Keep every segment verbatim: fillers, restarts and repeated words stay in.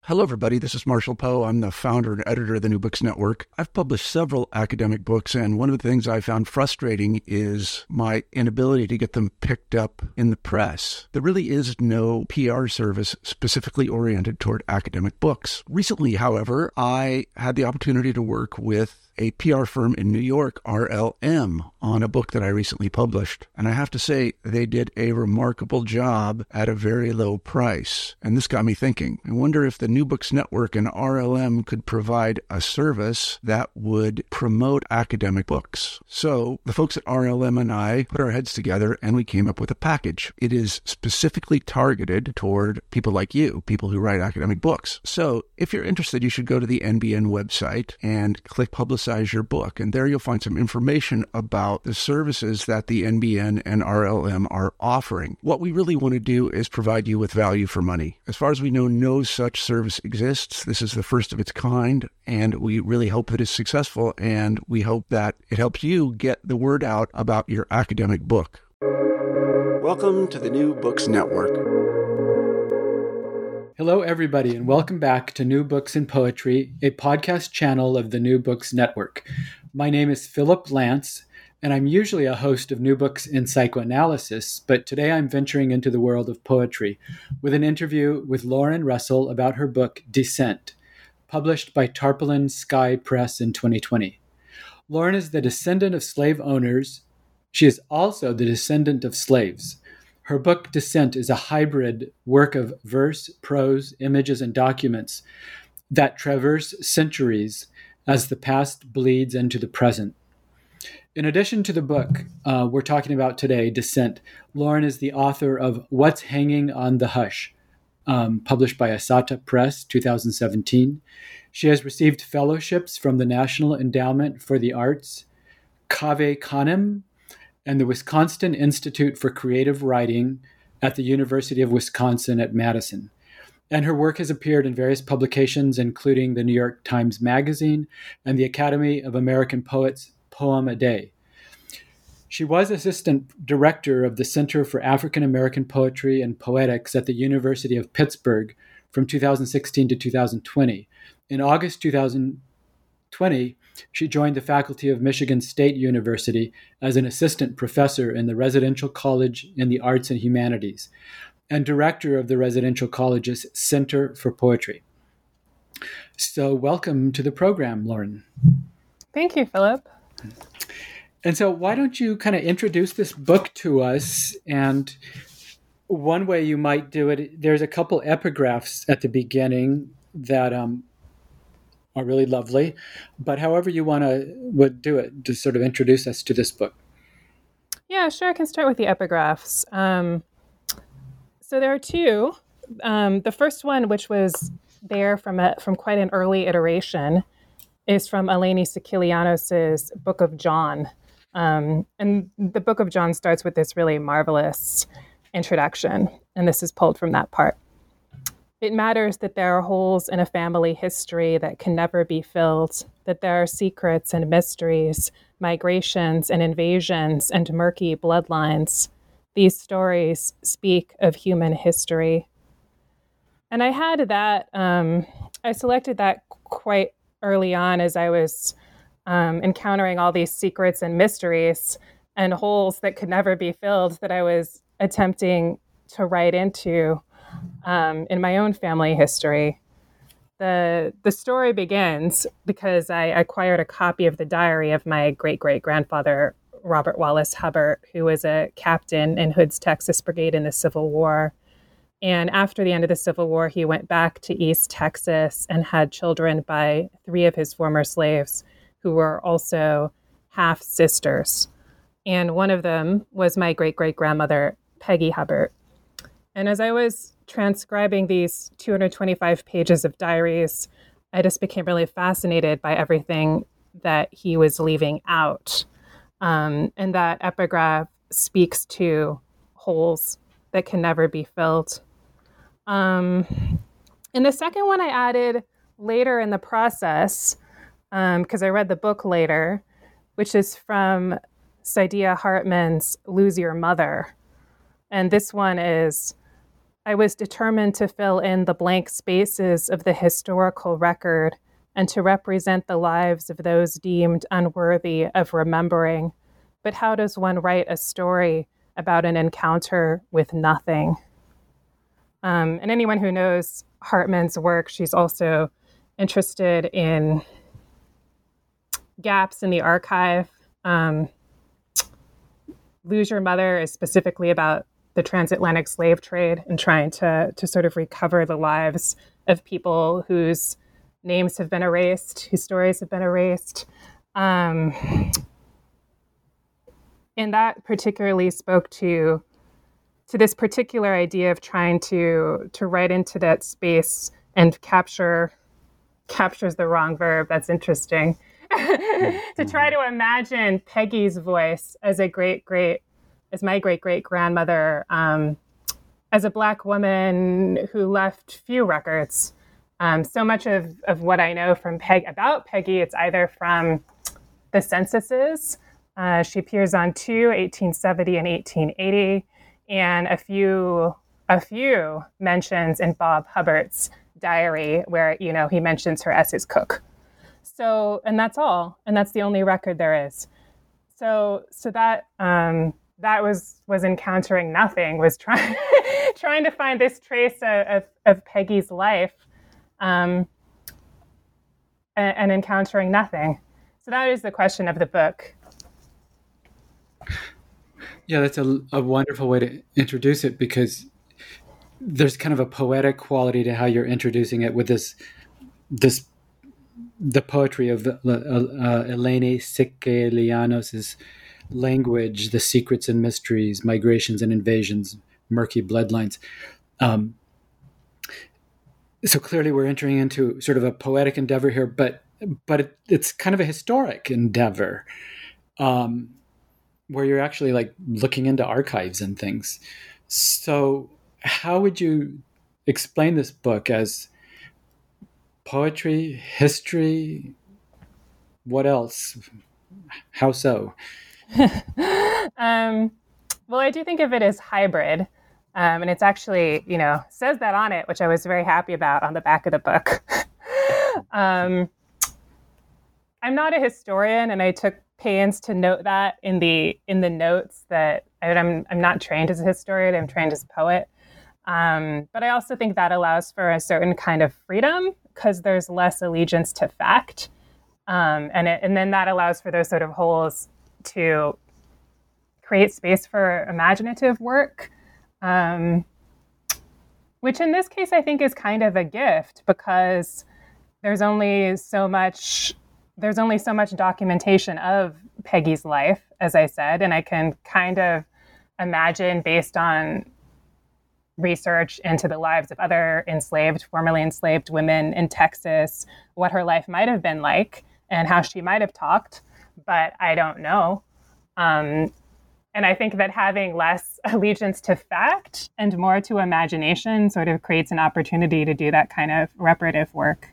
Hello, everybody. This is Marshall Poe. I'm the founder and editor of the New Books Network. I've published several academic books, and one of the things I found frustrating is my inability to get them picked up in the press. There really is no P R service specifically oriented toward academic books. Recently, however, I had the opportunity to work with a P R firm in New York, R L M, on a book that I recently published. And I have to say, they did a remarkable job at a very low price. And this got me thinking. I wonder if the New Books Network and R L M could provide a service that would promote academic books. So the folks at R L M and I put our heads together and we came up with a package. It is specifically targeted toward people like you, people who write academic books. So if you're interested, you should go to the N B N website and click Publicize your book. And there you'll find some information about the services that the N B N and R L M are offering. What we really want to do is provide you with value for money. As far as we know, no such service exists. This is the first of its kind, and we really hope that it's successful, and we hope that it helps you get the word out about your academic book. Welcome to the New Books Network. Hello, everybody, and welcome back to New Books in Poetry, a podcast channel of the New Books Network. My name is Philip Lance, and I'm usually a host of New Books in Psychoanalysis, but today I'm venturing into the world of poetry with an interview with Lauren Russell about her book, Descent, published by Tarpaulin Sky Press in twenty twenty. Lauren is the descendant of slave owners. She is also the descendant of slaves. Her book, Descent, is a hybrid work of verse, prose, images, and documents that traverse centuries as the past bleeds into the present. In addition to the book uh, we're talking about today, Descent, Lauren is the author of What's Hanging on the Hush, um, published by Asata Press, two thousand seventeen. She has received fellowships from the National Endowment for the Arts, Cave Canem, and the Wisconsin Institute for Creative Writing at the University of Wisconsin at Madison. And her work has appeared in various publications, including the New York Times Magazine and the Academy of American Poets Poem a Day. She was assistant director of the Center for African American Poetry and Poetics at the University of Pittsburgh from two thousand sixteen to two thousand twenty. In August two thousand twenty, she joined the faculty of Michigan State University as an assistant professor in the Residential College in the Arts and Humanities and director of the Residential College's Center for Poetry. So welcome to the program, Lauren. Thank you, Philip. And so why don't you kind of introduce this book to us? And one way you might do it, there's a couple epigraphs at the beginning that um, are really lovely, but however you want to would do it, to sort of introduce us to this book. Yeah, sure. I can start with the epigraphs. Um, so there are two. Um, the first one, which was there from a, from quite an early iteration, is from Eleni Sikilianos' Book of John. Um, and the Book of John starts with this really marvelous introduction, and this is pulled from that part. It matters that there are holes in a family history that can never be filled, that there are secrets and mysteries, migrations and invasions and murky bloodlines. These stories speak of human history. And I had that, um, I selected that quite early on as I was um, encountering all these secrets and mysteries and holes that could never be filled that I was attempting to write into Um, in my own family history. The the story begins because I acquired a copy of the diary of my great-great-grandfather, Robert Wallace Hubbard, who was a captain in Hood's Texas Brigade in the Civil War. And after the end of the Civil War, he went back to East Texas and had children by three of his former slaves who were also half-sisters. And one of them was my great-great-grandmother, Peggy Hubbard. And as I was transcribing these two hundred twenty-five pages of diaries, I just became really fascinated by everything that he was leaving out. Um, and that epigraph speaks to holes that can never be filled. Um, and the second one I added later in the process, because um, I read the book later, which is from Saidiya Hartman's Lose Your Mother. And this one is I was determined to fill in the blank spaces of the historical record and to represent the lives of those deemed unworthy of remembering. But how does one write a story about an encounter with nothing? Um, and anyone who knows Hartman's work, she's also interested in gaps in the archive. Um, Lose Your Mother is specifically about the transatlantic slave trade and trying to, to sort of recover the lives of people whose names have been erased, whose stories have been erased. Um, and that particularly spoke to to this particular idea of trying to to write into that space and capture captures the wrong verb. That's interesting. To try to imagine Peggy's voice as a great great as my great great grandmother, um, as a Black woman who left few records. Um, so much of, of what I know from Peg about Peggy, it's either from the censuses. Uh, she appears on two, eighteen seventy and eighteen eighty, and a few a few mentions in Bob Hubbard's diary where, you know, he mentions her as his cook. So, and that's all, and that's the only record there is. So, so that um, that was was encountering nothing. Was trying trying to find this trace of, of, of Peggy's life, um, and, and encountering nothing. So that is the question of the book. Yeah, that's a, a wonderful way to introduce it, because there's kind of a poetic quality to how you're introducing it with this this. the poetry of uh, uh, Eleni Sikelianos' language, the secrets and mysteries, migrations and invasions, murky bloodlines. Um, so clearly we're entering into sort of a poetic endeavor here, but but it, it's kind of a historic endeavor, um, where you're actually like looking into archives and things. So how would you explain this book as poetry, history, what else? How so? um, well, I do think of it as hybrid. Um, and it's actually, you know, says that on it, which I was very happy about on the back of the book. um, I'm not a historian, and I took pains to note that in the in the notes that I, I'm I'm not trained as a historian. I'm trained as a poet. Um, but I also think that allows for a certain kind of freedom, because there's less allegiance to fact. Um, and, it, and then that allows for those sort of holes to create space for imaginative work, um, which in this case I think is kind of a gift, because there's only so much there's only so much documentation of Peggy's life, as I said, and I can kind of imagine, based on research into the lives of other enslaved, formerly enslaved women in Texas, what her life might have been like and how she might have talked, but I don't know. Um, and I think that having less allegiance to fact and more to imagination sort of creates an opportunity to do that kind of reparative work.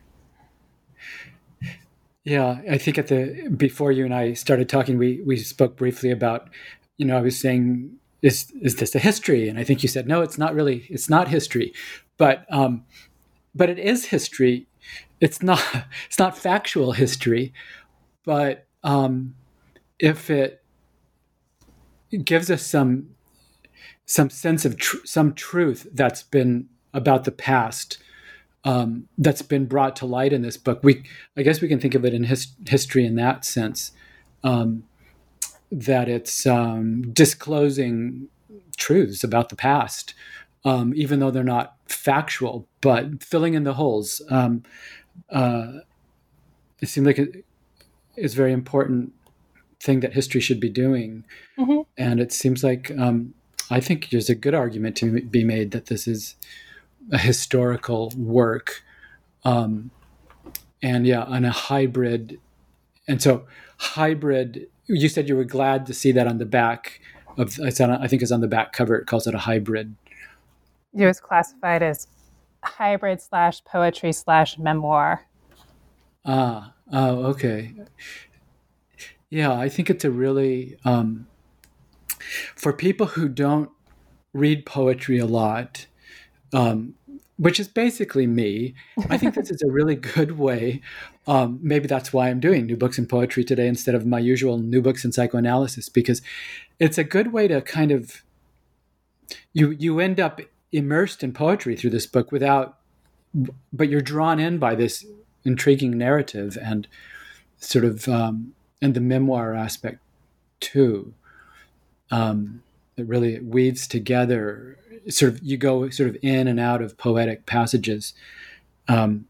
Yeah, I think at the before you and I started talking, we we spoke briefly about, you know, I was saying, Is is this a history? And I think you said, no, it's not really, it's not history, but um, but it is history. It's not it's not factual history, but um, if it gives us some some sense of tr- some truth that's been about the past, um, that's been brought to light in this book, we I guess we can think of it in his, history in that sense. Um, that it's um, disclosing truths about the past, um, even though they're not factual, but filling in the holes. Um, uh, it seemed like it is a very important thing that history should be doing. Mm-hmm. And it seems like, um, I think there's a good argument to be made that this is a historical work. Um, and yeah, on a hybrid. And so hybrid, you said you were glad to see that on the back of, it's on, I think it's on the back cover. It calls it a hybrid. It was classified as hybrid slash poetry slash memoir. Ah, oh, okay. Yeah, I think it's a really, um, for people who don't read poetry a lot, um, which is basically me. I think this is a really good way. Um, maybe that's why I'm doing New Books in Poetry today instead of my usual New Books in Psychoanalysis, because it's a good way to kind of, you you end up immersed in poetry through this book without, but you're drawn in by this intriguing narrative and sort of, um, and the memoir aspect too. Um, it really weaves together. Sort of, you go sort of in and out of poetic passages, um,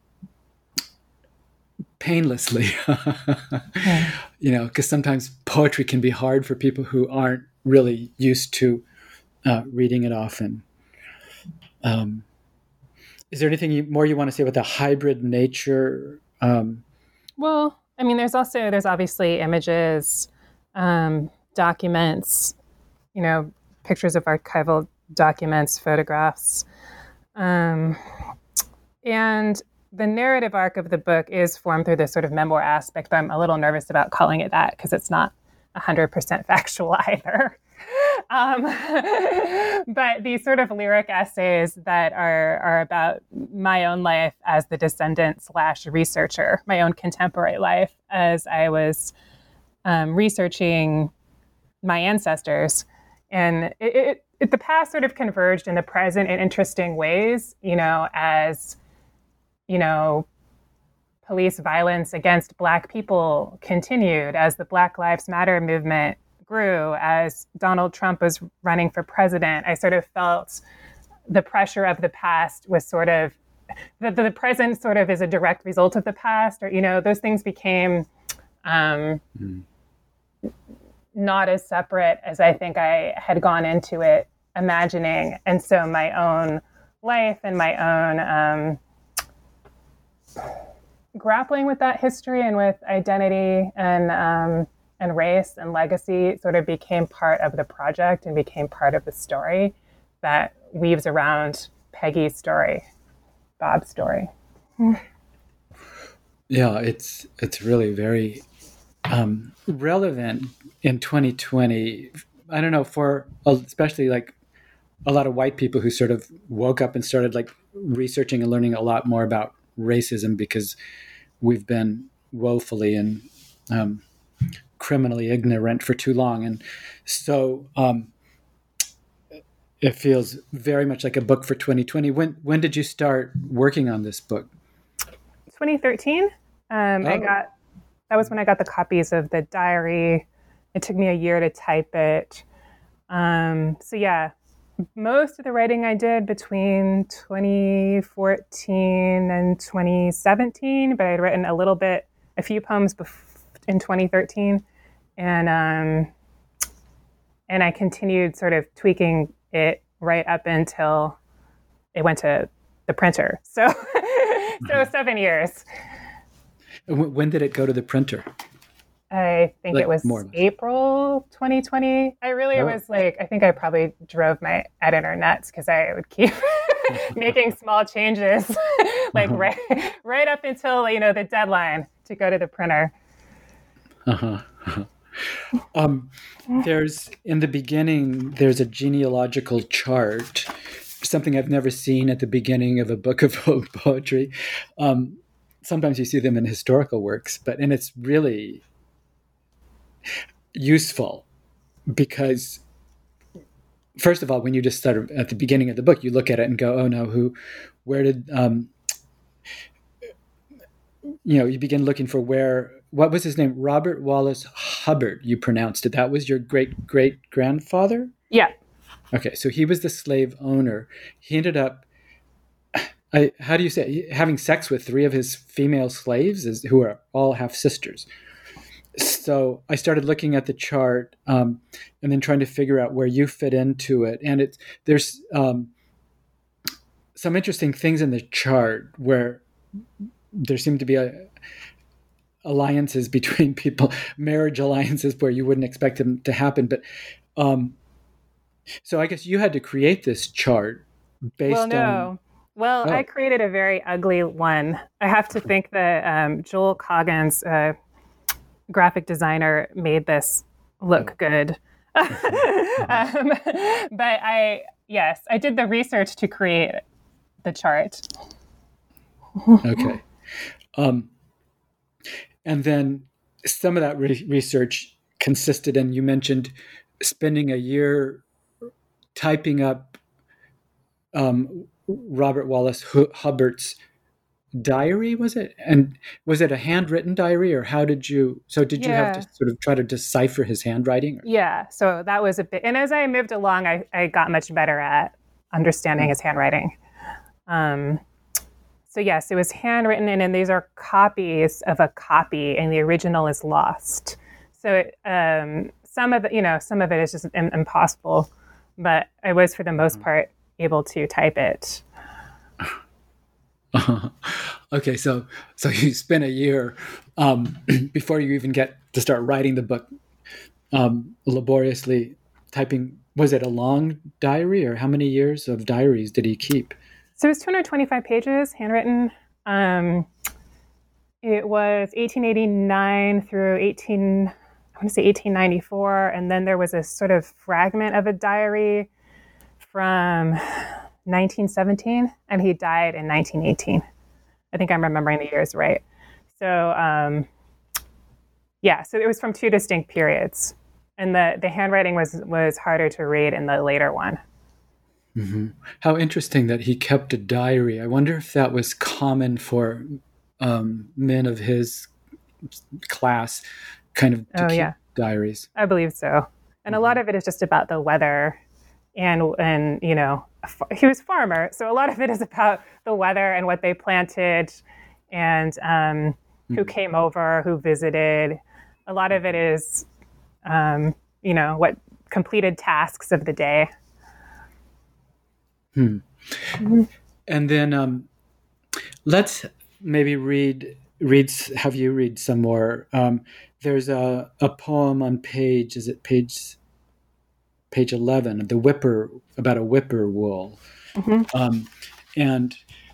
painlessly. Yeah. You know, because sometimes poetry can be hard for people who aren't really used to uh, reading it often. Um, is there anything you, more you want to say about the hybrid nature? Um, well, I mean, there's also there's obviously images, um, documents, you know, pictures of archival documents, photographs. Um, and the narrative arc of the book is formed through this sort of memoir aspect, but I'm a little nervous about calling it that because it's not one hundred percent factual either. Um, but these sort of lyric essays that are, are about my own life as the descendant slash researcher, my own contemporary life as I was um, researching my ancestors. And it, it, it, the past sort of converged in the present in interesting ways, you know, as, you know, police violence against Black people continued, as the Black Lives Matter movement grew, as Donald Trump was running for president. I sort of felt the pressure of the past was sort of, the, the present sort of is a direct result of the past, or, you know, those things became um, mm. not as separate as I think I had gone into it imagining. And so my own life and my own um, grappling with that history and with identity and um, and race and legacy sort of became part of the project and became part of the story that weaves around Peggy's story, Bob's story. Yeah, it's it's really very um, relevant in twenty twenty. I don't know, for especially like a lot of white people who sort of woke up and started like researching and learning a lot more about racism because we've been woefully and um, criminally ignorant for too long. And so um, it feels very much like a book for twenty twenty. When when did you start working on this book? twenty thirteen. Um, oh. I got, that was when I got the copies of the diary. It took me a year to type it. Um, so yeah, most of the writing I did between twenty fourteen and twenty seventeen, but I'd written a little bit, a few poems bef- in twenty thirteen. And, um, and I continued sort of tweaking it right up until it went to the printer. So, so seven years. When did it go to the printer? I think like, it was April twenty twenty. I really oh. was like, I think I probably drove my editor nuts because I would keep making small changes, like uh-huh. right, right up until, you know, the deadline to go to the printer. Uh-huh. uh-huh. Um, there's, in the beginning, there's a genealogical chart, something I've never seen at the beginning of a book of poetry. Um, sometimes you see them in historical works, but, and it's really useful because, first of all, when you just start at the beginning of the book, you look at it and go, oh no, who, where did, um, you know, you begin looking for where, what was his name? Robert Wallace Hubbard, you pronounced it. That was your great-great-grandfather? Yeah. Okay, so he was the slave owner. He ended up, I, how do you say, having sex with three of his female slaves is, who are all half-sisters. So I started looking at the chart um, and then trying to figure out where you fit into it. And it's, there's um, some interesting things in the chart where there seem to be a, alliances between people, marriage alliances where you wouldn't expect them to happen. But um, so I guess you had to create this chart based well, no. on... Well, oh. I created a very ugly one. I have to think that um, Joel Coggins, uh, graphic designer, made this look good. um, but I, yes, I did the research to create the chart. Okay. Um, and then some of that re- research consisted in, you mentioned spending a year typing up um, Robert Wallace Hu- Hubbard's diary, was it? And was it a handwritten diary, or how did you, so did you have to Yeah. sort of try to decipher his handwriting? Yeah. So that was a bit, and as I moved along, I, I got much better at understanding his handwriting. Um, so yes, it was handwritten, and then these are copies of a copy, and the original is lost. So it, um, some of it, you know, some of it is just im- impossible, but I was for the most part able to type it. Okay, so so you spent a year um, before you even get to start writing the book, um, laboriously typing. Was it a long diary, or how many years of diaries did he keep? So it was two hundred twenty-five pages, handwritten. Um, it was eighteen eighty-nine through eighteen, I want to say eighteen ninety-four, and then there was a sort of fragment of a diary from nineteen seventeen, and he died in nineteen eighteen. I think I'm remembering the years right. So, um, yeah, so it was from two distinct periods, and the, the handwriting was was harder to read in the later one. Mm-hmm. How interesting that he kept a diary. I wonder if that was common for um, men of his class, kind of to Oh, keep yeah. diaries. I believe so. And mm-hmm. a lot of it is just about the weather. And, and you know, he was a farmer. So a lot of it is about the weather and what they planted and um, who mm-hmm. came over, who visited. A lot of it is, um, you know, what completed tasks of the day. Hmm. Mm-hmm. And then um, let's maybe read, read, have you read some more. Um, there's a, a poem on page, is it page... page eleven, the whipper, about a whippoorwill. Mm-hmm. Um, and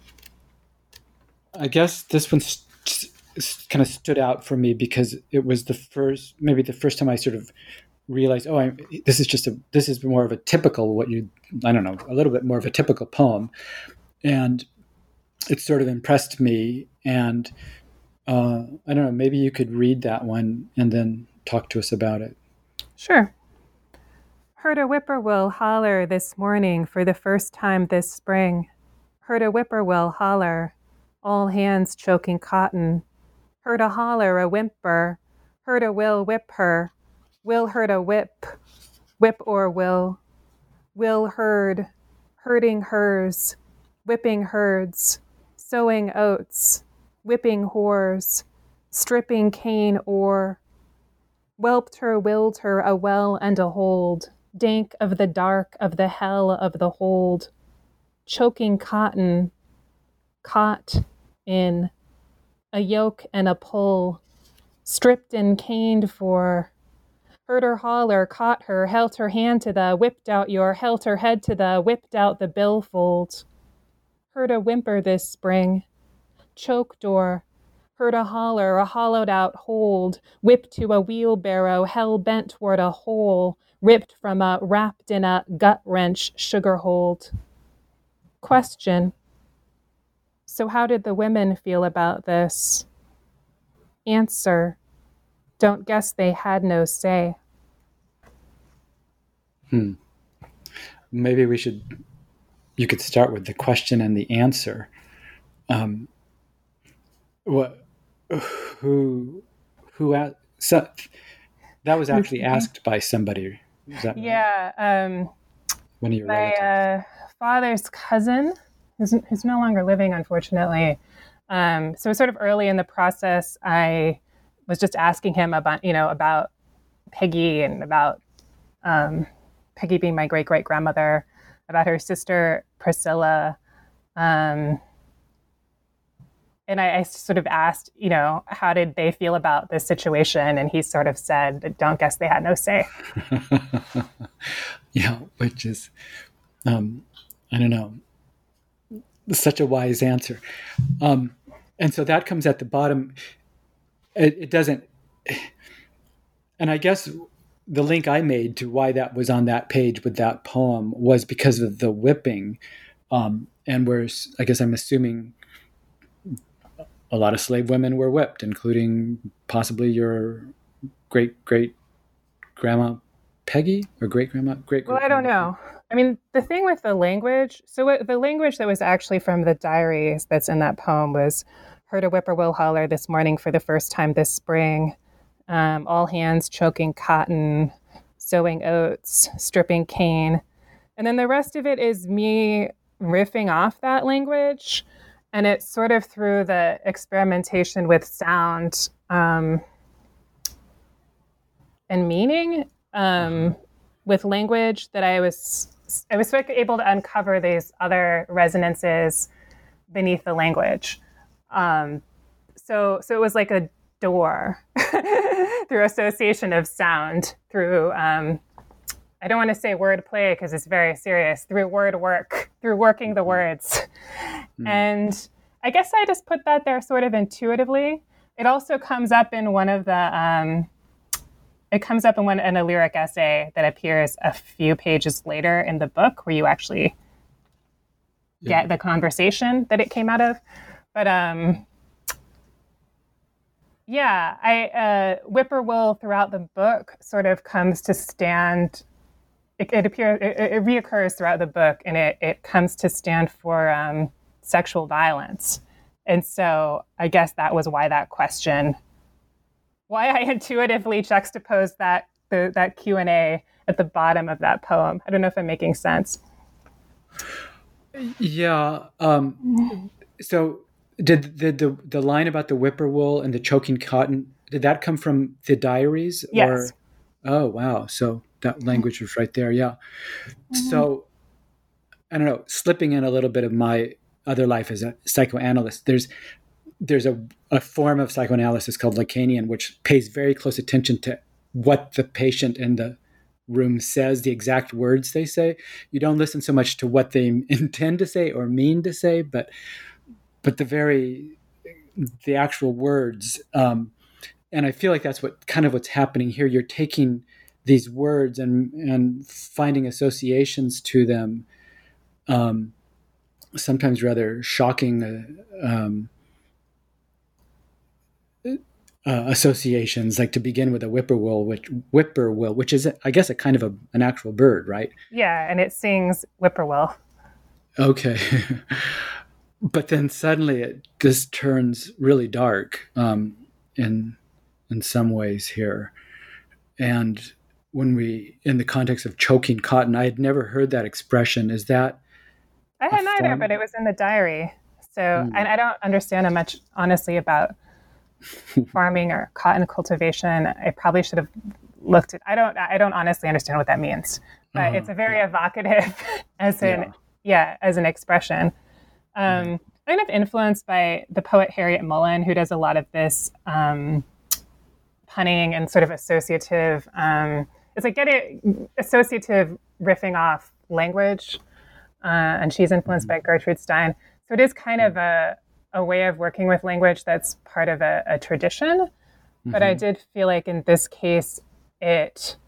I guess this one st- st- kind of stood out for me because it was the first, maybe the first time I sort of realized, oh, I, this is just a, this is more of a typical, what you, I don't know, a little bit more of a typical poem. And it sort of impressed me. And uh, I don't know, maybe you could read that one and then talk to us about it. Sure. Heard a whippoorwill holler this morning for the first time this spring. Heard a whippoorwill holler, all hands choking cotton. Heard a holler, a whimper. Heard a will whip her. Will heard a whip. Whip or will. Will heard. Herding hers. Whipping herds. Sowing oats. Whipping whores. Stripping cane ore. Whelped her, willed her, a well and a hold. Dank of the dark, of the hell of the hold. Choking cotton, caught in a yoke and a pull. Stripped and caned for. Heard her holler, caught her, helt her hand to the, whipped out your, helt her head to the, whipped out the billfold. Heard a whimper this spring. Choke door. Heard a holler, a hollowed out hold, whipped to a wheelbarrow, hell bent toward a hole, ripped from a, wrapped in a gut-wrench sugar hold. Question. So how did the women feel about this? Answer. Don't guess they had no say. Hmm. Maybe we should, you could start with the question and the answer. Um, what, who, who, so that was actually asked by somebody. Is that yeah. Right? Um, One of your my uh, father's cousin, who's, who's no longer living, unfortunately. Um, so sort of early in the process, I was just asking him about, you know, about Peggy and about um, Peggy being my great-great-grandmother, about her sister, Priscilla. Um, and I, I sort of asked, you know, how did they feel about this situation? And he sort of said, don't guess they had no say. Yeah, which is, um, I don't know, such a wise answer. Um, and so that comes at the bottom. It, it doesn't, and I guess the link I made to why that was on that page with that poem was because of the whipping. Um, and where I guess I'm assuming a lot of slave women were whipped, including possibly your great great grandma Peggy or great grandma great. Well, I don't know. I mean, the thing with the language, so what, the language that was actually from the diaries that's in that poem was, heard a whippoorwill holler this morning for the first time this spring. Um, all hands choking cotton, sowing oats, stripping cane. And then the rest of it is me riffing off that language. And it's sort of through the experimentation with sound um, and meaning um, with language that I was I was sort of able to uncover these other resonances beneath the language. Um, so so it was like a door through association of sound, through um, I don't want to say wordplay because it's very serious, through word work, through working the words. Mm. And I guess I just put that there sort of intuitively. It also comes up in one of the, um, it comes up in one in a lyric essay that appears a few pages later in the book where you actually yeah. get the conversation that it came out of. But um, yeah, I uh, whippoorwill throughout the book sort of comes to stand. It, it appears it, it reoccurs throughout the book, and it it comes to stand for um, sexual violence. And so I guess that was why that question, why I intuitively juxtaposed that the, that Q and A at the bottom of that poem. I don't know if I'm making sense. Yeah. Um, so did, did the the line about the whippoorwill and the choking cotton, did that come from the diaries? Yes. Or, oh, wow. So that language was right there. Yeah. Mm-hmm. So I don't know, slipping in a little bit of my other life as a psychoanalyst, there's there's a, a form of psychoanalysis called Lacanian, which pays very close attention to what the patient in the room says, the exact words they say. You don't listen so much to what they intend to say or mean to say, but but the very the actual words. Um, and I feel like that's what kind of what's happening here. You're taking these words and and finding associations to them. Um, sometimes rather shocking uh, um, uh, associations, like to begin with a whippoorwill, which whippoorwill, which is, I guess, a kind of a, an actual bird, right? Yeah, and it sings whippoorwill. Okay. But then suddenly it just turns really dark um, in in some ways here. And when we, in the context of choking cotton, I had never heard that expression. Is that I had neither, but it was in the diary. So, mm. and I don't understand much, honestly, about farming or cotton cultivation. I probably should have looked at. I don't. I don't honestly understand what that means, but uh-huh. it's a very evocative, as in yeah, yeah as an expression. Um, mm. Kind of influenced by the poet Harriet Mullen, who does a lot of this um, punning and sort of associative. Um, it's like getting associative riffing off language. Uh, and she's influenced by Gertrude Stein. So it is kind of a, a way of working with language that's part of a, a tradition. Mm-hmm. But I did feel like in this case, it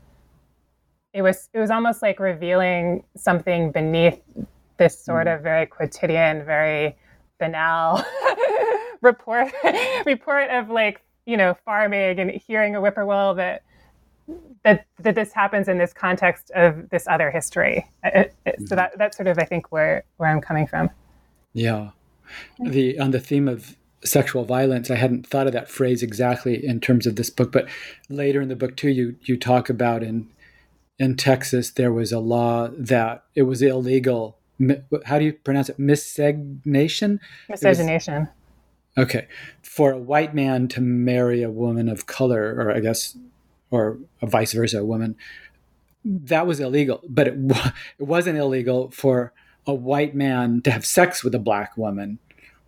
it was it was almost like revealing something beneath this sort mm-hmm. of very quotidian, very banal report report of like, you know, farming and hearing a whippoorwill that that that this happens in this context of this other history. It, it, so that that's sort of, I think, where where I'm coming from. Yeah. The on the theme of sexual violence, I hadn't thought of that phrase exactly in terms of this book, but later in the book too, you you talk about in in Texas there was a law that it was illegal. How do you pronounce it? Miscegnation? Miscegenation. Was, okay, for a white man to marry a woman of color, or I guess. Or vice versa, a woman, that was illegal. But it, it wasn't illegal for a white man to have sex with a black woman.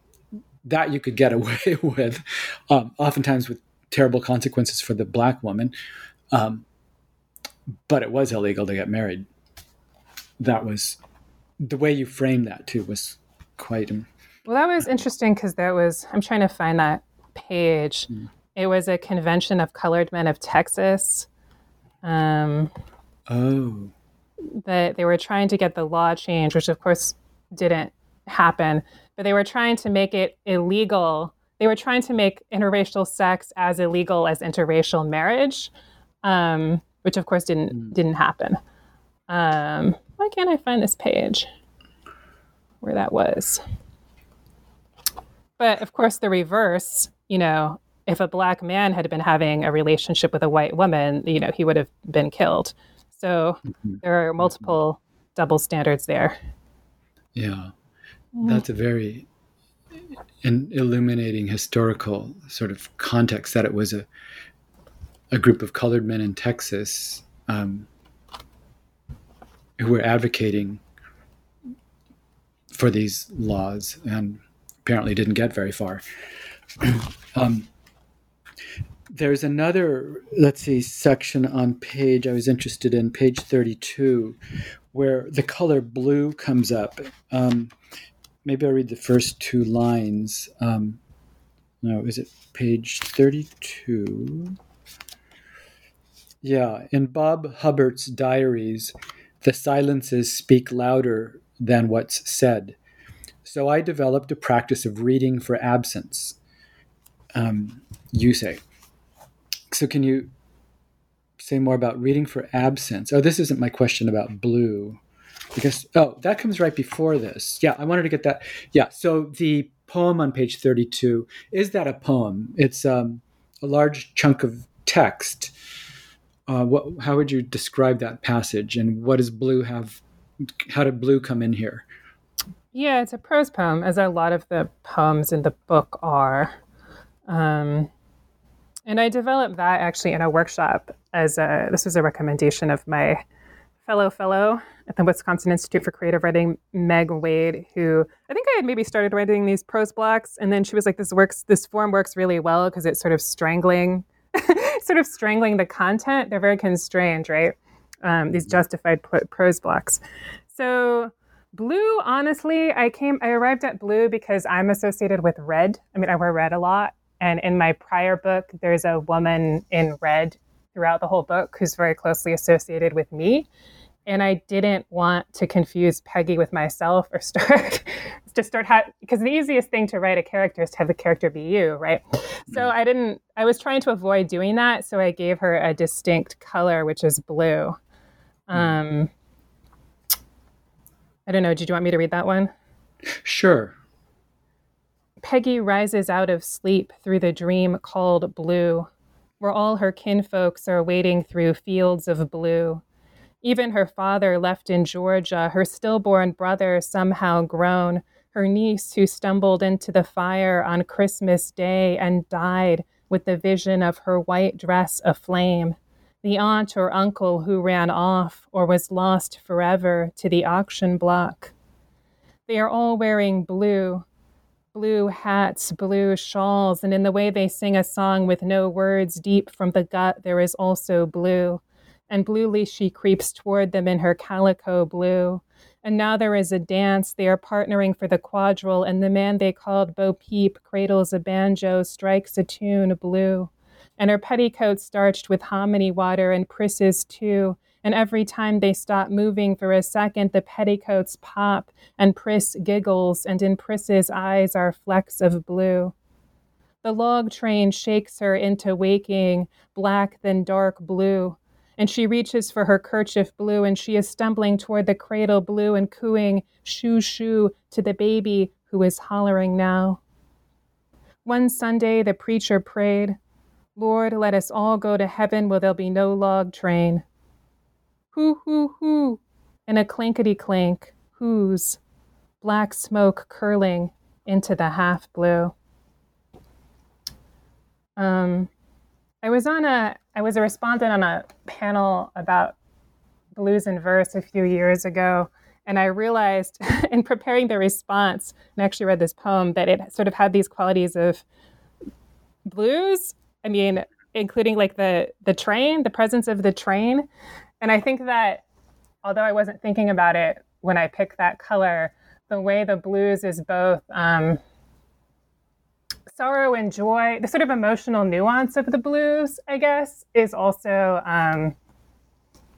That you could get away with, um, oftentimes with terrible consequences for the black woman. Um, but it was illegal to get married. That was, the way you framed that too was quite... Um, well, that was interesting because there was, I'm trying to find that page. Mm. It was a convention of colored men of Texas. Um, oh. That they were trying to get the law changed, which of course didn't happen, but they were trying to make it illegal. They were trying to make interracial sex as illegal as interracial marriage, um, which of course didn't mm. didn't happen. Um, why can't I find this page where that was? But of course, the reverse, you know, if a Black man had been having a relationship with a white woman, you know, he would have been killed. So mm-hmm. there are multiple mm-hmm. double standards there. Yeah, that's a very an illuminating historical sort of context, that it was a a group of colored men in Texas um, who were advocating for these laws and apparently didn't get very far. um, there's another, let's see, section on page, I was interested in, page thirty-two, where the color blue comes up. Um, maybe I'll read the first two lines. Um, no, is it page thirty-two? Yeah, in Bob Hubbart's diaries, the silences speak louder than what's said. So I developed a practice of reading for absence, um, you say. So can you say more about reading for absence? Oh, this isn't my question about blue. Because, oh, that comes right before this. Yeah, I wanted to get that. Yeah, so the poem on page thirty-two, is that a poem? It's um, a large chunk of text. Uh, what, how would you describe that passage, and what does blue have? How did blue come in here? Yeah, it's a prose poem, as a lot of the poems in the book are. Um, and I developed that actually in a workshop as a, this was a recommendation of my fellow fellow at the Wisconsin Institute for Creative Writing, Meg Wade, who I think I had maybe started writing these prose blocks, and then she was like, "This works. This form works really well because it's sort of strangling, sort of strangling the content. They're very constrained, right? Um, these justified p- prose blocks." So blue, honestly, I came, I arrived at blue because I'm associated with red. I mean, I wear red a lot, and in my prior book, there's a woman in red throughout the whole book who's very closely associated with me. And I didn't want to confuse Peggy with myself or start to start ha- because the easiest thing to write a character is to have the character be you, right? So I didn't, I was trying to avoid doing that. So I gave her a distinct color, which is blue. Um, I don't know. Did you want me to read that one? Sure. Peggy rises out of sleep through the dream called blue, where all her kinfolks are wading through fields of blue. Even her father left in Georgia, her stillborn brother somehow grown, her niece who stumbled into the fire on Christmas Day and died with the vision of her white dress aflame, the aunt or uncle who ran off or was lost forever to the auction block. They are all wearing blue, blue hats, blue shawls, and in the way they sing a song with no words deep from the gut, there is also blue. And bluely she creeps toward them in her calico blue. And now there is a dance. They are partnering for the quadrille, and the man they called Bo Peep cradles a banjo, strikes a tune blue. And her petticoat starched with hominy water, and Pris's too. And every time they stop moving for a second, the petticoats pop, and Pris giggles, and in Pris's eyes are flecks of blue. The log train shakes her into waking, black then dark blue. And she reaches for her kerchief blue, and she is stumbling toward the cradle blue and cooing shoo shoo to the baby who is hollering now. One Sunday, the preacher prayed, "Lord, let us all go to heaven where there'll be no log train." Hoo, hoo, hoo, and a clankety clank, whoos, black smoke curling into the half blue. Um, I was on a, I was a respondent on a panel about blues in verse a few years ago, and I realized in preparing the response, and I actually read this poem, that it sort of had these qualities of blues. I mean, including like the the train, the presence of the train. And I think that, although I wasn't thinking about it when I picked that color, the way the blues is both um, sorrow and joy, the sort of emotional nuance of the blues, I guess, is also um,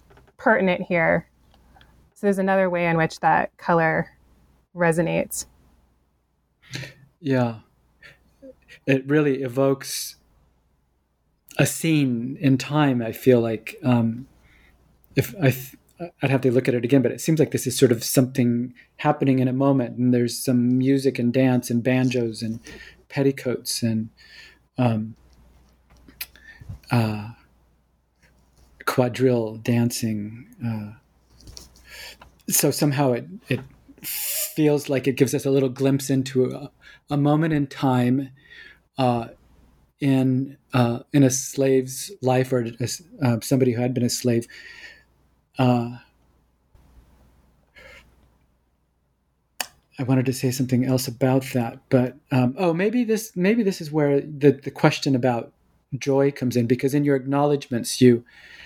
pertinent here. So there's another way in which that color resonates. Yeah. It really evokes a scene in time, I feel like. Um, if I th- I'd have to look at it again, but it seems like this is sort of something happening in a moment, and there's some music and dance and banjos and petticoats and um, uh, quadrille dancing. Uh, so somehow it it feels like it gives us a little glimpse into a, a moment in time uh, in uh, in a slave's life, or a, uh, somebody who had been a slave. Uh, I wanted to say something else about that, but um, oh, maybe this maybe this is where the, the question about joy comes in, because in your acknowledgments you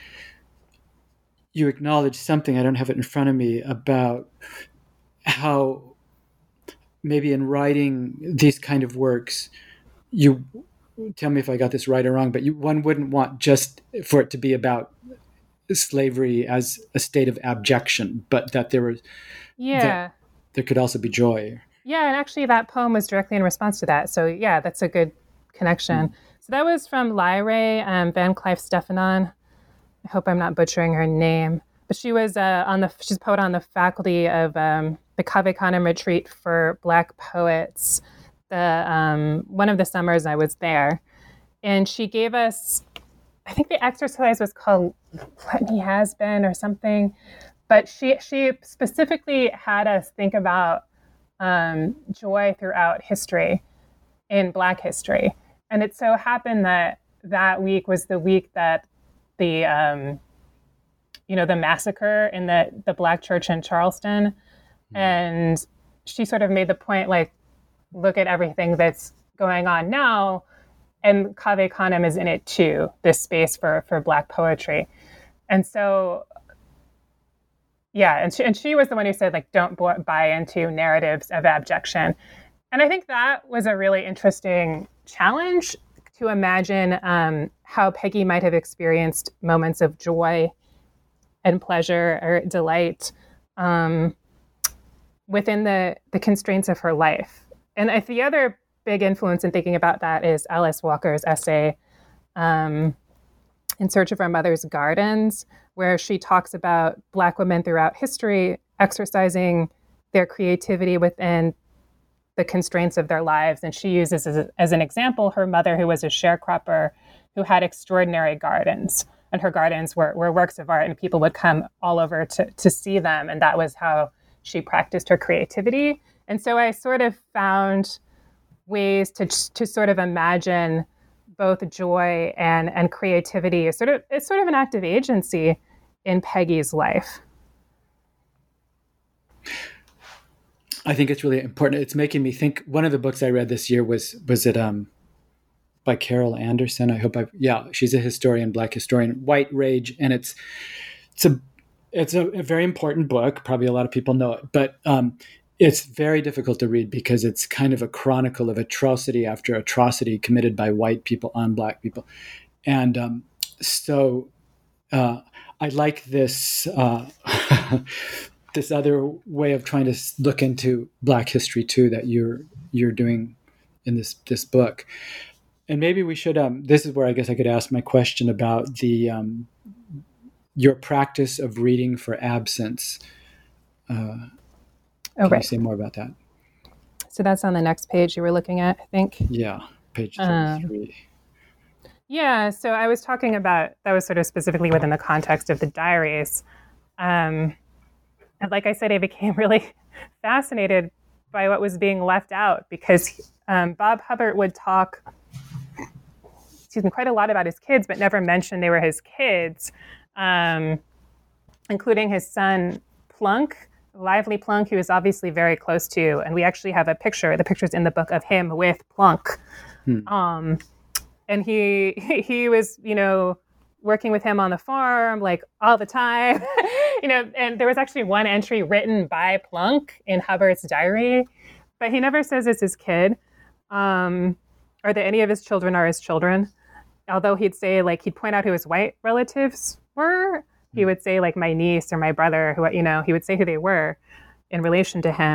you acknowledge something. I don't have it in front of me, about how maybe in writing these kind of works, you tell me if I got this right or wrong, but you, one wouldn't want just for it to be about slavery as a state of abjection, but that there was Yeah. that there could also be joy. Yeah, and actually that poem was directly in response to that. So yeah, that's a good connection. Mm. So that was from Lyrae um, Van Cleef Stefanon. I hope I'm not butchering her name, but she was uh, on the she's a poet on the faculty of um, the Cave Canem Retreat for Black Poets. The um, one of the summers I was there, and she gave us, I think the exercise was called "Let Me Has Been" or something, but she she specifically had us think about um, joy throughout history, in Black history, and it so happened that that week was the week that the um, you know the massacre in the the Black church in Charleston, mm-hmm. and she sort of made the point, like, look at everything that's going on now, and Cave Canem is in it too, this space for for Black poetry. And so, yeah, and she, and she was the one who said, like, don't buy into narratives of abjection. And I think that was a really interesting challenge, to imagine um, how Peggy might have experienced moments of joy and pleasure or delight um, within the, the constraints of her life. And I, the other big influence in thinking about that is Alice Walker's essay, um, In Search of Our Mother's Gardens, where she talks about Black women throughout history exercising their creativity within the constraints of their lives. And she uses as, a, as an example her mother, who was a sharecropper, who had extraordinary gardens. And her gardens were, were works of art, and people would come all over to, to see them. And that was how she practiced her creativity. And so I sort of found ways to to sort of imagine both joy and, and creativity as sort of it's sort of an act of agency in Peggy's life. I think it's really important. It's making me think. One of the books I read this year was was it um, by Carol Anderson. I hope I yeah, she's a historian, Black historian, White Rage, and it's it's a it's a, a very important book. Probably a lot of people know it, but um, it's very difficult to read because it's kind of a chronicle of atrocity after atrocity committed by white people on Black people, and um, so uh, I like this. Uh, this other way of trying to look into Black history too, that you're you're doing in this this book. And maybe we should um this is where I guess I could ask my question about the um your practice of reading for absence. Uh can okay. you say more about that? So that's on the next page you were looking at, I think. Yeah, page thirty-three. Um, yeah, so I was talking about, that was sort of specifically within the context of the diaries. Um And like I said, I became really fascinated by what was being left out, because um, Bob Hubbard would talk, excuse me, quite a lot about his kids, but never mentioned they were his kids, um, including his son, Plunk, Lively Plunk, he was obviously very close to. And we actually have a picture, the picture's in the book, of him with Plunk. Hmm. Um, and he he was, you know, working with him on the farm, like all the time, you know, and there was actually one entry written by Plunk in Hubbard's diary, but he never says it's his kid, um, or that any of his children are his children. Although he'd say, like, he'd point out who his white relatives were. He would say, like, my niece or my brother, who, you know, he would say who they were in relation to him.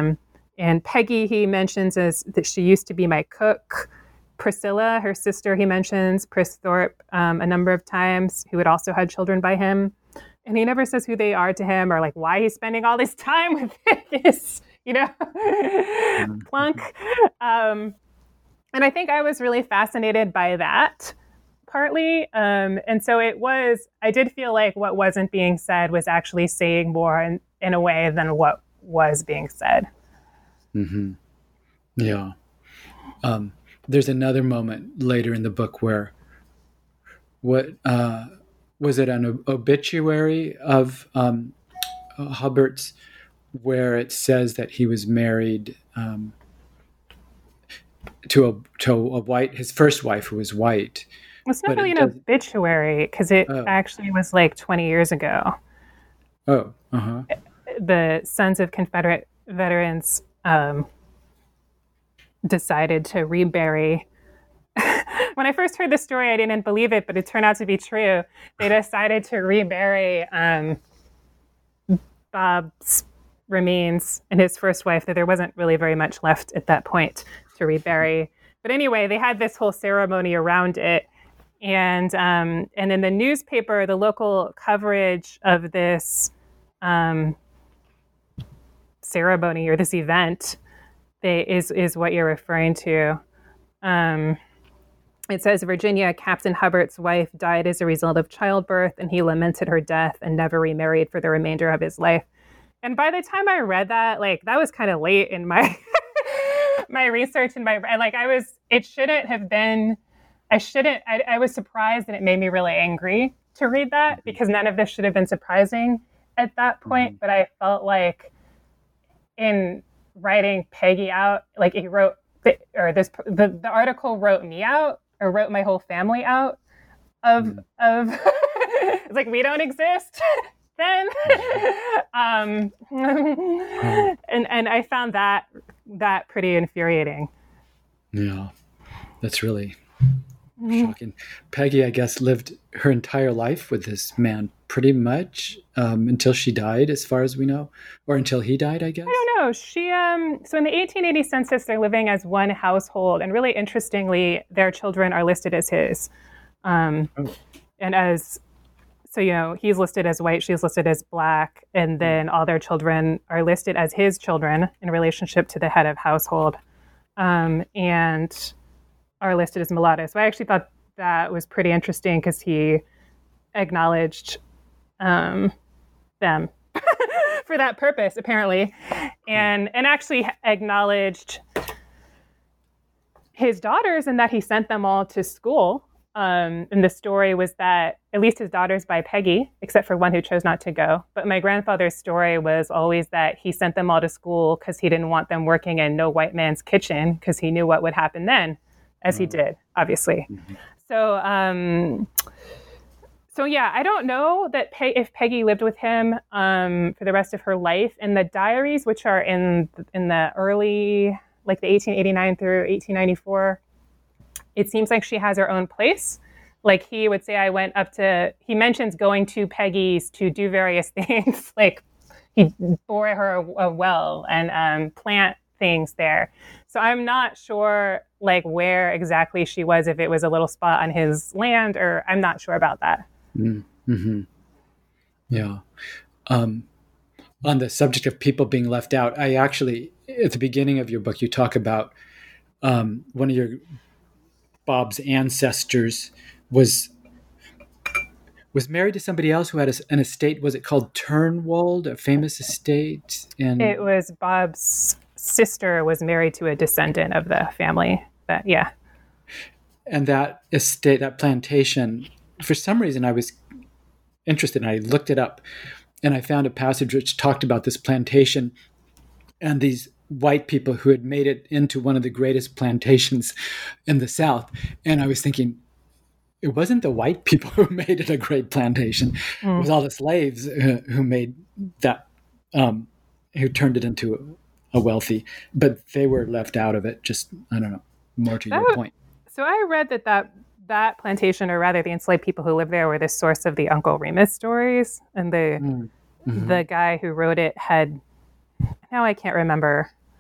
And Peggy, he mentions as that she used to be my cook. Priscilla, her sister, he mentions, Pris Thorpe, um, a number of times, who had also had children by him. And he never says who they are to him or like why he's spending all this time with this, you know, plunk. Um, and I think I was really fascinated by that partly. Um, and so it was, I did feel like what wasn't being said was actually saying more in, in a way than what was being said. Mm-hmm. Yeah. Um, there's another moment later in the book where what, uh, was it an ob- obituary of um, Hubbart's where it says that he was married um, to a to a white, his first wife who was white. It's not but really it an does- obituary because it Oh. actually was like twenty years ago. Oh, uh-huh. The Sons of Confederate Veterans um, decided to rebury. When I first heard the story, I didn't believe it, but it turned out to be true. They decided to rebury um, Bob's remains and his first wife, that there wasn't really very much left at that point to rebury. But anyway, they had this whole ceremony around it. And um, and in the newspaper, the local coverage of this um, ceremony or this event they, is, is what you're referring to. Um, It says, Virginia, Captain Hubbart's wife, died as a result of childbirth, and he lamented her death and never remarried for the remainder of his life. And by the time I read that, like, that was kind of late in my my research and my, and like, I was, it shouldn't have been, I shouldn't, I, I was surprised, and it made me really angry to read that, because none of this should have been surprising at that point. Mm-hmm. But I felt like in writing Peggy out, like, he wrote, or this, the, the article wrote me out, or wrote my whole family out of, mm. of it's like, we don't exist then. um, and, and I found that, that pretty infuriating. Yeah, that's really mm. shocking. Peggy, I guess, lived her entire life with this man pretty much um, until she died, as far as we know, or until he died, I guess. I don't know. She, um, so in the eighteen eighty census, they're living as one household. And really interestingly, their children are listed as his. Um, oh. And as, so, you know, he's listed as white, she's listed as black. And then all their children are listed as his children in relationship to the head of household. Um, and are listed as mulatto. So I actually thought that was pretty interesting, because he acknowledged um, them for that purpose, apparently, and and actually acknowledged his daughters, and that he sent them all to school. Um, and the story was that at least his daughters by Peggy, except for one who chose not to go. But my grandfather's story was always that he sent them all to school because he didn't want them working in no white man's kitchen, because he knew what would happen then, as he did, obviously. Mm-hmm. So, um, so yeah, I don't know that Pe- if Peggy lived with him um, for the rest of her life. In the diaries, which are in in the early, like the eighteen eighty-nine through eighteen ninety-four, it seems like she has her own place. Like, he would say, I went up to, he mentions going to Peggy's to do various things. Like, he bore her a, a well and um, plant things there. So I'm not sure, like, where exactly she was, if it was a little spot on his land, or I'm not sure about that. Mm-hmm. Yeah. Um, on the subject of people being left out, I actually, at the beginning of your book, you talk about um, one of your Bob's ancestors was was married to somebody else who had a, an estate. Was it called Turnwald, a famous estate? And it was Bob's sister was married to a descendant of the family. But yeah. And that estate, that plantation, for some reason I was interested, and I looked it up, and I found a passage which talked about this plantation and these white people who had made it into one of the greatest plantations in the South. And I was thinking, it wasn't the white people who made it a great plantation. Mm. It was all the slaves who, who made that, um, who turned it into a, a wealthy, but they were left out of it. Just, I don't know, more to that your was, point. So I read that, that that plantation, or rather the enslaved people who lived there, were the source of the Uncle Remus stories. And the, mm. mm-hmm. the guy who wrote it had, now I can't remember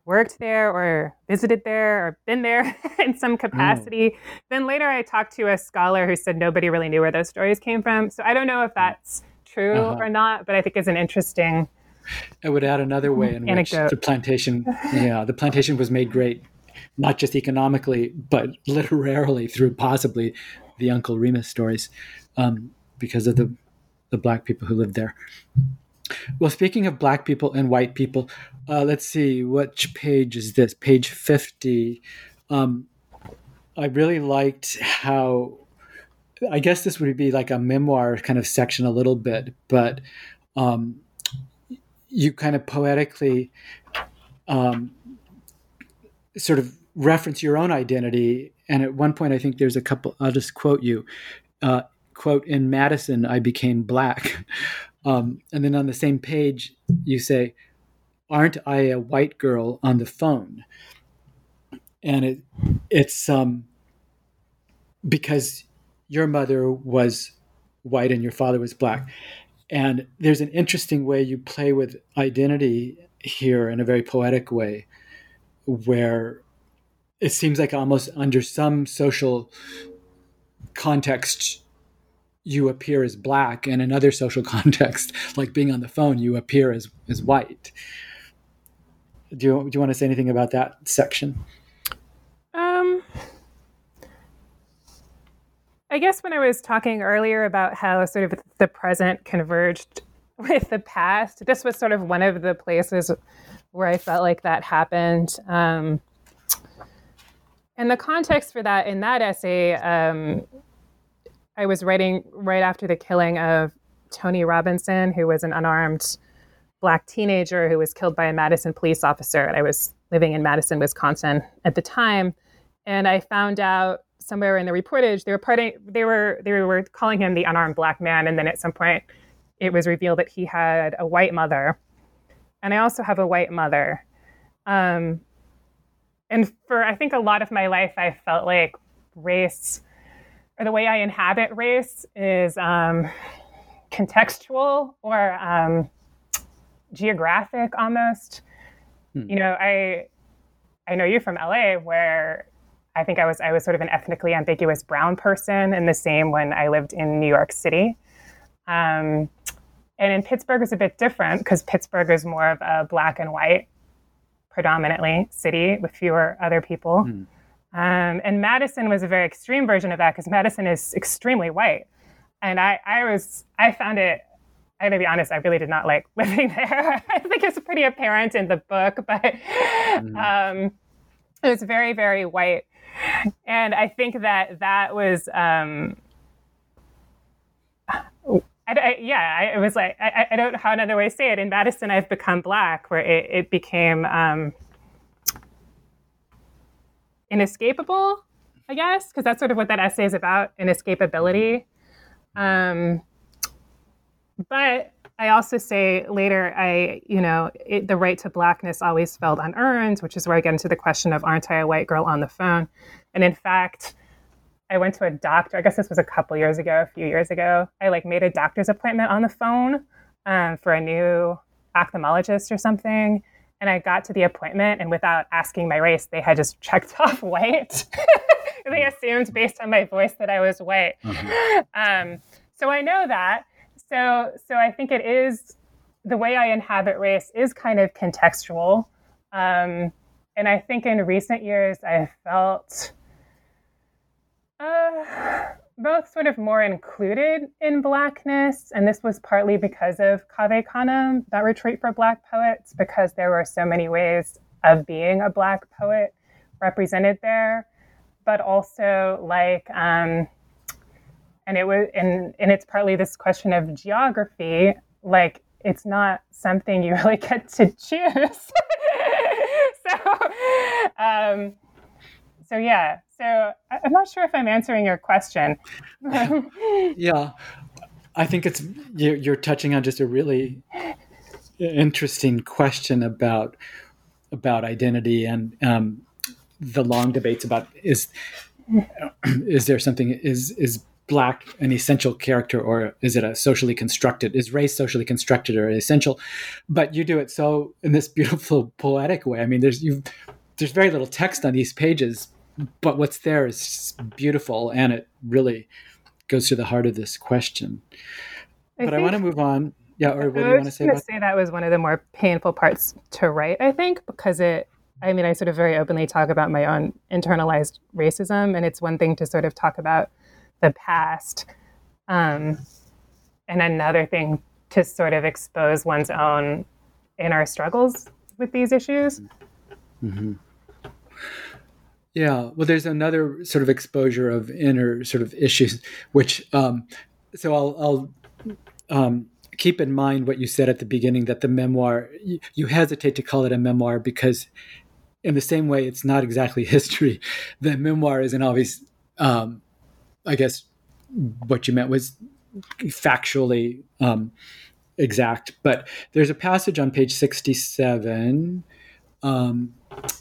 worked there or visited there or been there in some capacity. Mm. Then later I talked to a scholar who said nobody really knew where those stories came from. So I don't know if that's true uh-huh. or not, but I think it's an interesting I would add another way in anecdote. which the plantation, yeah, the plantation was made great, not just economically, but literarily through possibly the Uncle Remus stories, um, because of the the Black people who lived there. Well, speaking of Black people and white people, uh, let's see, which page is this? Page fifty. Um, I really liked how, I guess this would be like a memoir kind of section a little bit, but um, you kind of poetically um, sort of reference your own identity. And at one point, I think there's a couple, I'll just quote you, uh, quote, "In Madison, I became Black." Um, and then on the same page, you say, "Aren't I a white girl on the phone?" And it, it's um, because your mother was white and your father was Black. And there's an interesting way you play with identity here in a very poetic way, where it seems like almost under some social context, you appear as Black, and in other social context, like being on the phone, you appear as, as white. Do you, do you want to say anything about that section? Um, I guess when I was talking earlier about how sort of the present converged with the past, this was sort of one of the places where I felt like that happened. Um, and the context for that in that essay, um, I was writing right after the killing of Tony Robinson, who was an unarmed Black teenager who was killed by a Madison police officer. And I was living in Madison, Wisconsin at the time. And I found out somewhere in the reportage, they were parting, they were they were calling him the unarmed Black man. And then at some point, it was revealed that he had a white mother. And I also have a white mother. Um, and for, I think, a lot of my life, I felt like race, or the way I inhabit race, is um, contextual or um, geographic almost. Hmm. You know, I I know you from L A, where I think I was I was sort of an ethnically ambiguous brown person, and the same when I lived in New York City. Um, and in Pittsburgh is a bit different because Pittsburgh is more of a Black and white, predominantly, city with fewer other people. Hmm. Um, and Madison was a very extreme version of that because Madison is extremely white. And I, I was, I found it, I gotta be honest, I really did not like living there. I think it's pretty apparent in the book, but mm. um, it was very, very white. And I think that that was, um, I, I, yeah, I, it was like, I, I don't know how another way to say it. In Madison, I've become Black, where it, it became, um, inescapable, I guess, because that's sort of what that essay is about, inescapability. Um, but I also say later, I, you know, it, the right to Blackness always felt unearned, which is where I get into the question of, aren't I a white girl on the phone? And in fact, I went to a doctor, I guess this was a couple years ago, a few years ago. I like made a doctor's appointment on the phone um, for a new ophthalmologist or something. And I got to the appointment, and without asking my race, they had just checked off white. They assumed based on my voice that I was white. Uh-huh. Um, so I know that. So so I think it is, the way I inhabit race is kind of contextual. Um, and I think in recent years, I've felt uh, both sort of more included in Blackness. And this was partly because of Cave Canem, that retreat for Black poets, because there were so many ways of being a Black poet represented there. But also like, um, and it was, and, and it's partly this question of geography, like it's not something you really get to choose. so, um, so yeah, so I'm not sure if I'm answering your question. Yeah, I think it's, you're, you're touching on just a really interesting question about, about identity and, um, the long debates about is is there something is is Black an essential character, or is it a socially constructed? Is race socially constructed or essential? But you do it so in this beautiful poetic way. I mean, there's you, there's very little text on these pages, but what's there is beautiful, and it really goes to the heart of this question. I but I want to move on. Yeah, or what do you want to say? I was about say that was one of the more painful parts to write, I think, because it, I mean, I sort of very openly talk about my own internalized racism, and it's one thing to sort of talk about the past, um, and another thing to sort of expose one's own inner struggles with these issues. Mm-hmm. Yeah, well, there's another sort of exposure of inner sort of issues, which, um, so I'll, I'll um, keep in mind what you said at the beginning, that the memoir, you, you hesitate to call it a memoir because in the same way it's not exactly history. The memoir isn't always, um, I guess what you meant was factually um, exact. But there's a passage on page sixty-seven. Um,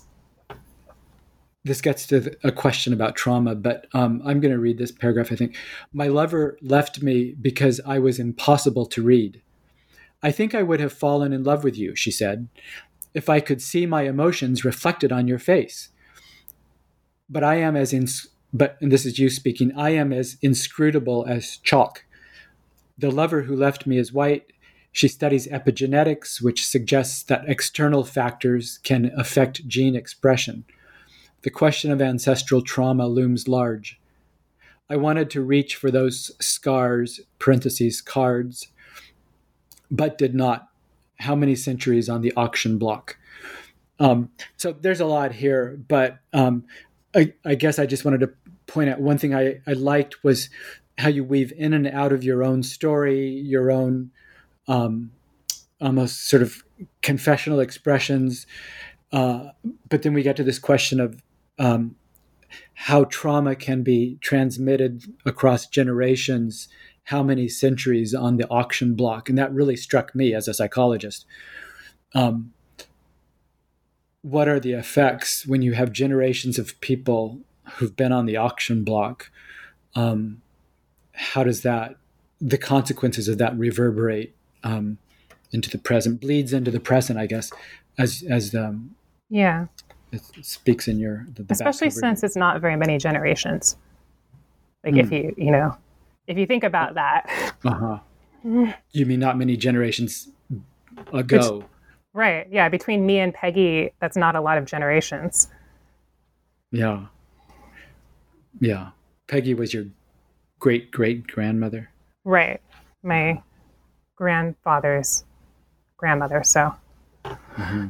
this gets to a question about trauma, but um, I'm going to read this paragraph, I think. My lover left me because I was impossible to read. I think I would have fallen in love with you, she said, if I could see my emotions reflected on your face. But I am as ins- but and this is you speaking, I am as inscrutable as chalk. The lover who left me is white. She studies epigenetics, which suggests that external factors can affect gene expression. The question of ancestral trauma looms large. I wanted to reach for those scars, parentheses, cards, but did not. How many centuries on the auction block? Um, so there's a lot here, but um, I, I guess I just wanted to point out one thing I, I liked was how you weave in and out of your own story, your own um, almost sort of confessional expressions. Uh, but then we get to this question of um, how trauma can be transmitted across generations, how many centuries on the auction block. And that really struck me as a psychologist. Um, what are the effects when you have generations of people who've been on the auction block? Um, how does that, the consequences of that reverberate um, into the present, bleeds into the present, I guess, as, as um, yeah, it speaks in your, the, the especially since it's not very many generations. Like Mm. if you, you know, if you think about that. Uh-huh. You mean not many generations ago? Which, right. Yeah. Between me and Peggy, that's not a lot of generations. Yeah. Yeah. Peggy was your great great grandmother. Right. My grandfather's grandmother. So. Mm-hmm.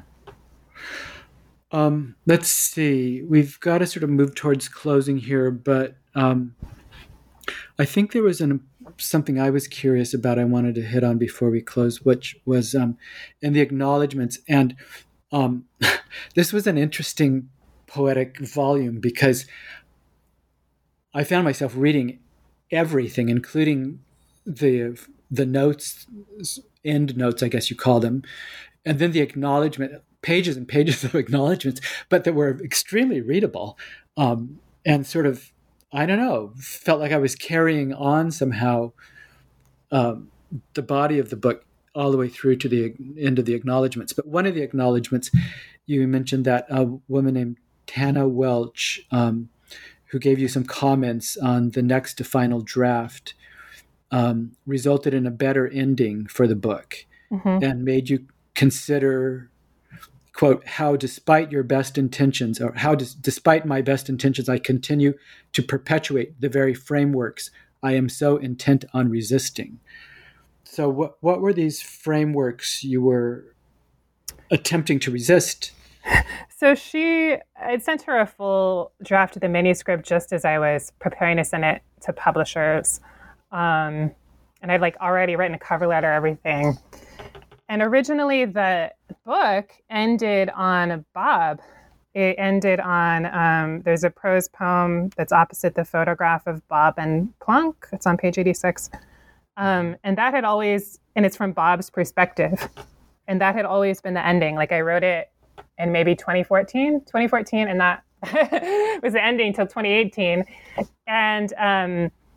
Um, let's see. We've got to sort of move towards closing here, but um, I think there was an, something I was curious about I wanted to hit on before we close, which was um, in the acknowledgments. And um, this was an interesting poetic volume because I found myself reading everything, including the the notes, end notes, I guess you call them, and then the acknowledgement, pages and pages of acknowledgments, but that were extremely readable, um, and sort of, I don't know, felt like I was carrying on somehow um, the body of the book all the way through to the end of the acknowledgments. But one of the acknowledgments, you mentioned that a woman named Tana Welch, um, who gave you some comments on the next to final draft, um, resulted in a better ending for the book, mm-hmm. and made you consider, quote, how despite your best intentions, or how des- despite my best intentions, I continue to perpetuate the very frameworks I am so intent on resisting. So what what were these frameworks you were attempting to resist? So she, I'd sent her a full draft of the manuscript just as I was preparing to send it to publishers. Um, and I'd like already written a cover letter, everything. And originally the book ended on Bob. It ended on, um, there's a prose poem that's opposite the photograph of Bob and Plunk. It's on page eighty-six. Um, and that had always, and it's from Bob's perspective. And that had always been the ending. Like I wrote it in maybe twenty fourteen, twenty fourteen, and that was the ending till twenty eighteen. And um,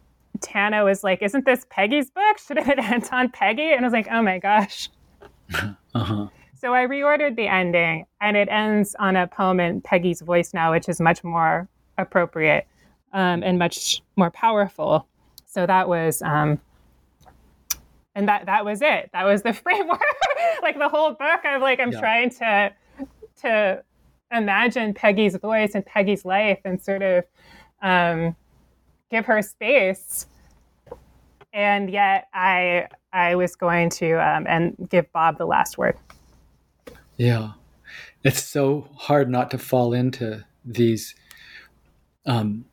Tana was like, isn't this Peggy's book? Shouldn't it end on Peggy? And I was like, oh my gosh. Uh-huh. So I reordered the ending, and it ends on a poem in Peggy's voice now, which is much more appropriate um, and much more powerful. So that was, um, and that that was it. That was the framework. Like the whole book, I'm like, I'm yeah. trying to to imagine Peggy's voice and Peggy's life, and sort of um, give her space. And yet, I I was going to um, and give Bob the last word. Yeah, it's so hard not to fall into these um,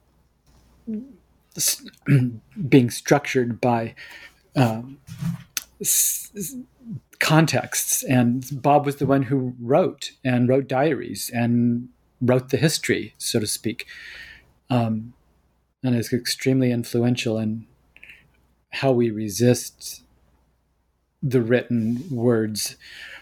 being structured by um, s- contexts. And Bob was the one who wrote and wrote diaries and wrote the history, so to speak, um, and is extremely influential in how we resist the written words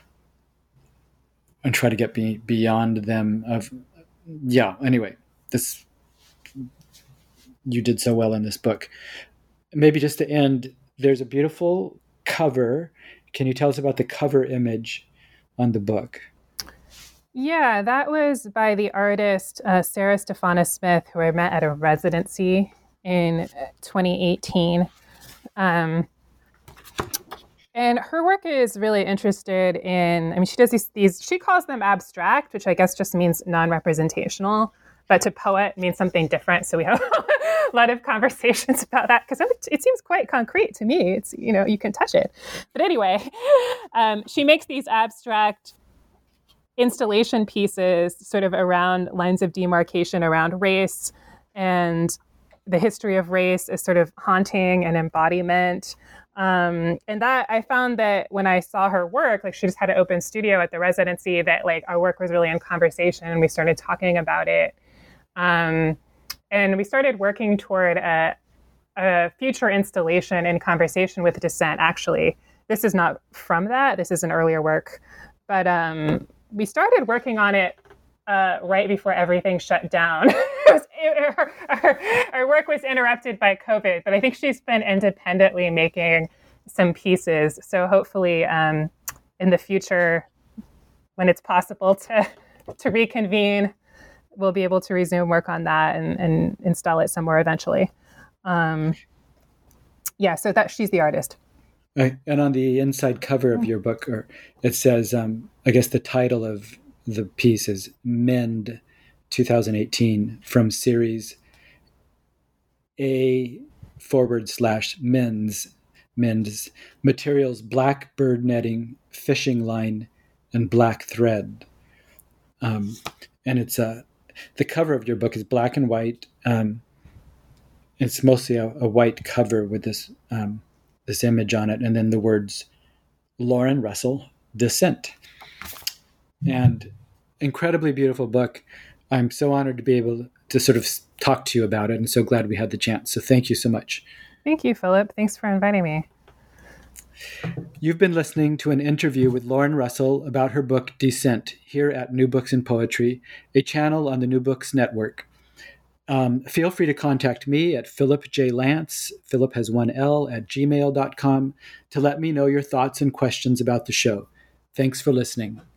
and try to get be, beyond them. Of yeah. Anyway, this you did so well in this book. Maybe just to end, there's a beautiful cover. Can you tell us about the cover image on the book? Yeah, that was by the artist uh, Sarah Stephanus Smith, who I met at a residency in twenty eighteen. Um, and her work is really interested in, I mean, she does these, these, she calls them abstract, which I guess just means non-representational, but to poet means something different. So we have a lot of conversations about that, because it seems quite concrete to me. It's, you know, you can touch it. But anyway, um, she makes these abstract installation pieces sort of around lines of demarcation around race, and the history of race is sort of haunting and embodiment. Um, and that I found that when I saw her work, like she just had an open studio at the residency, that like our work was really in conversation, and we started talking about it. Um, and we started working toward a, a future installation in conversation with dissent. Actually, this is not from that. This is an earlier work, but um, we started working on it uh, right before everything shut down. it was, it, our, our, our work was interrupted by COVID, but I think she's been independently making some pieces. So hopefully um, in the future, when it's possible to to reconvene, we'll be able to resume work on that and, and install it somewhere eventually. Um, yeah, so that she's the artist. Right. And on the inside cover of your book, or it says, um, I guess the title of the piece is Mend twenty eighteen, from series A forward slash Men's, Men's materials, black bird netting, fishing line, and black thread. Um, and it's a, the cover of your book is black and white. Um, it's mostly a, a white cover with this, um, this image on it, and then the words Lauren Russell, Dissent. And incredibly beautiful book. I'm so honored to be able to sort of talk to you about it, and so glad we had the chance. So thank you so much. Thank you, Philip. Thanks for inviting me. You've been listening to an interview with Lauren Russell about her book Dissent here at New Books in Poetry, a channel on the New Books Network. Um, feel free to contact me at Philip J. Lance, Philip has one L, at gmail dot com to let me know your thoughts and questions about the show. Thanks for listening.